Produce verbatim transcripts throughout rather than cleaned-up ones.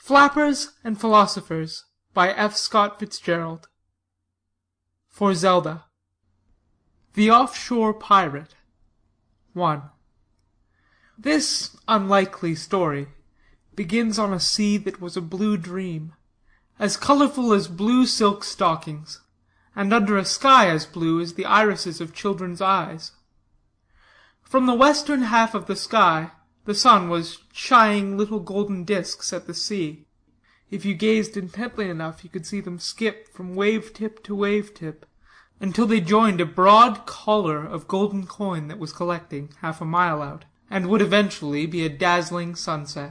Flappers and Philosophers, by F. Scott Fitzgerald. For Zelda. The Off-Shore Pirate. one. This unlikely story begins on a sea that was a blue dream, as colorful as blue silk stockings, and under a sky as blue as the irises of children's eyes. From the western half of the sky the sun was shying little golden discs at the sea. If you gazed intently enough, you could see them skip from wave-tip to wave-tip, until they joined a broad collar of golden coin that was collecting half a mile out, and would eventually be a dazzling sunset.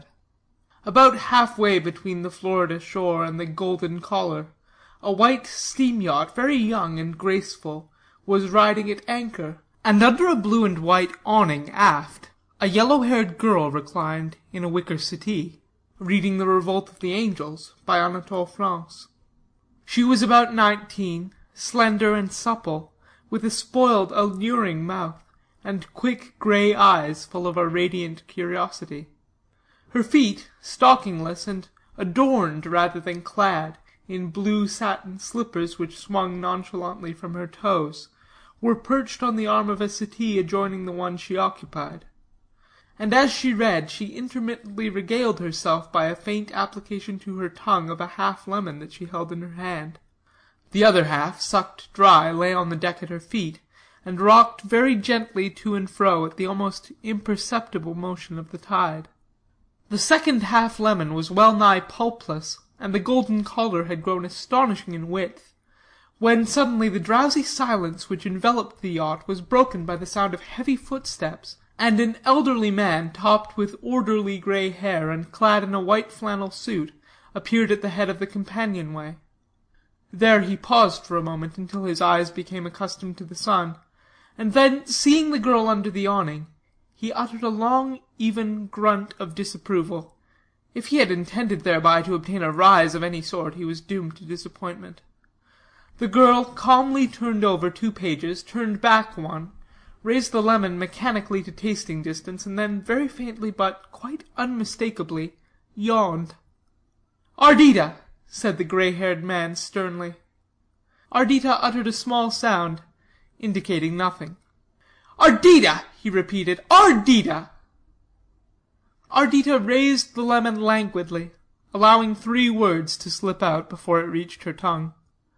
About half-way between the Florida shore and the golden collar, a white steam-yacht, very young and graceful, was riding at anchor, and under a blue and white awning aft, a yellow-haired girl reclined in a wicker settee, reading The Revolt of the Angels, by Anatole France. She was about nineteen, slender and supple, with a spoiled, alluring mouth, and quick grey eyes full of a radiant curiosity. Her feet, stockingless, and adorned rather than clad, in blue satin slippers which swung nonchalantly from her toes, were perched on the arm of a settee adjoining the one she occupied. And as she read, she intermittently regaled herself by a faint application to her tongue of a half-lemon that she held in her hand. The other half, sucked dry, lay on the deck at her feet, and rocked very gently to and fro at the almost imperceptible motion of the tide. The second half-lemon was well-nigh pulpless, and the golden collar had grown astonishing in width, when suddenly the drowsy silence which enveloped the yacht was broken by the sound of heavy footsteps, and an elderly man, topped with orderly grey hair, and clad in a white flannel suit, appeared at the head of the companion-way. There he paused for a moment, until his eyes became accustomed to the sun, and then, seeing the girl under the awning, he uttered a long, even grunt of disapproval. If he had intended thereby to obtain a rise of any sort, he was doomed to disappointment. The girl calmly turned over two pages, turned back one, raised the lemon mechanically to tasting distance, and then, very faintly but quite unmistakably, yawned. "Ardita!" said the grey-haired man sternly. Ardita uttered a small sound, indicating nothing. "Ardita!" he repeated. "Ardita!" Ardita raised the lemon languidly, allowing three words to slip out before it reached her tongue.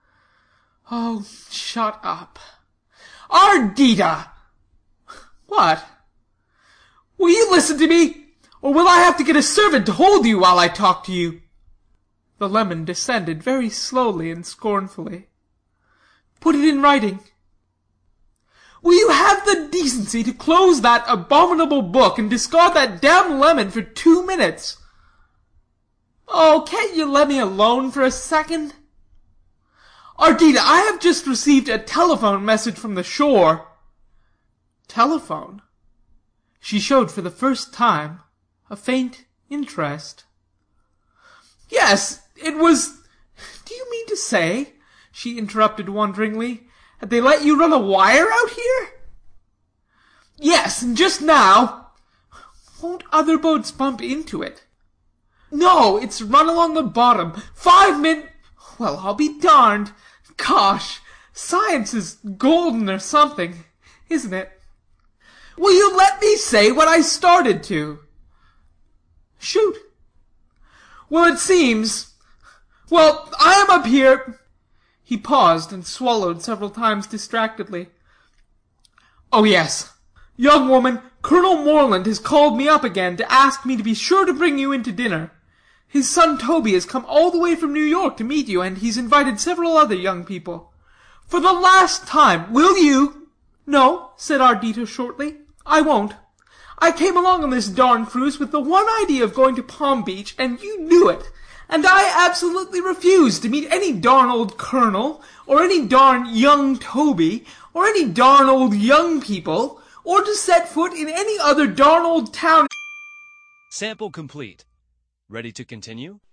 "Oh, shut up." "Ardita!" "What?" "Will you listen to me, or will I have to get a servant to hold you while I talk to you?" The lemon descended very slowly and scornfully. "Put it in writing." "Will you have the decency to close that abominable book, and discard that damned lemon for two minutes?" "Oh, can't you let me alone for a second?" "Ardita, I have just received a telephone message from the shore." "Telephone?" She showed for the first time a faint interest. "Yes, it was—" "Do you mean to say," she interrupted wonderingly, "that they let you run a wire out here?" "Yes, and just now—" "Won't other boats bump into it?" "No, it's run along the bottom. Five min— Well, I'll be darned. Gosh, science is golden or something, isn't it? Will you let me say what I started to?" "Shoot." "Well, it seems— Well, I am up here—" He paused, and swallowed several times distractedly. "Oh, yes. Young woman, Colonel Morland has called me up again to ask me to be sure to bring you in to dinner. His son Toby has come all the way from New York to meet you, and he's invited several other young people. For the last time, will you—" "No," said Ardita shortly, "I won't. I came along on this darn cruise with the one idea of going to Palm Beach, and you knew it. And I absolutely refuse to meet any darn old colonel, or any darn young Toby, or any darn old young people, or to set foot in any other darn old town." Sample complete. Ready to continue?